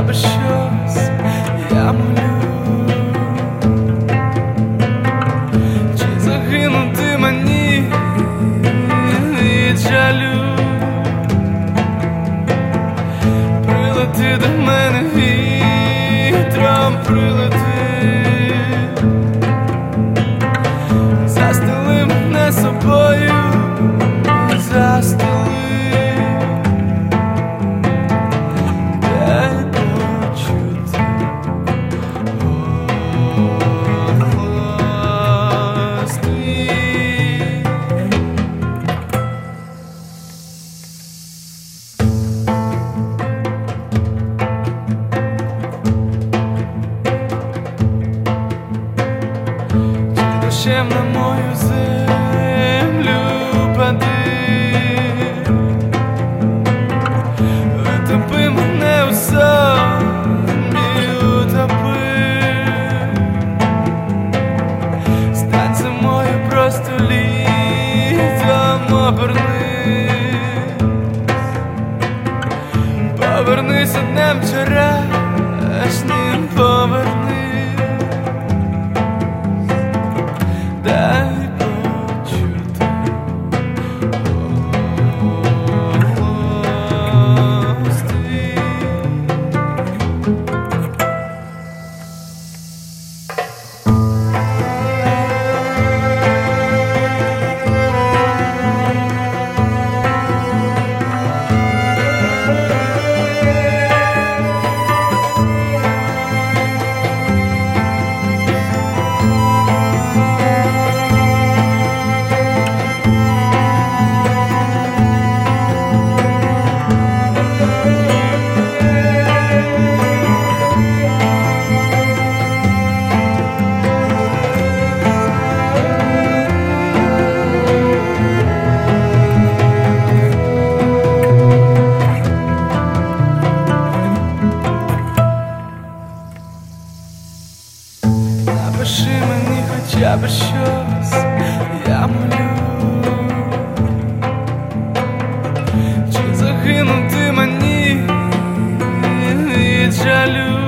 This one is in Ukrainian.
б щось, я молю, чи загинути мені від жалю, прилети до мене вітром, прилети, застели мене собою, застели. Дощем на мою землю пади, утопи мене у собі, утопи, стань зимою просто літом, повернися днем вчорашнім, повернись. Дай почути гості. Напиши мені хоча б щось, я молю, чи загинути мені від жалю.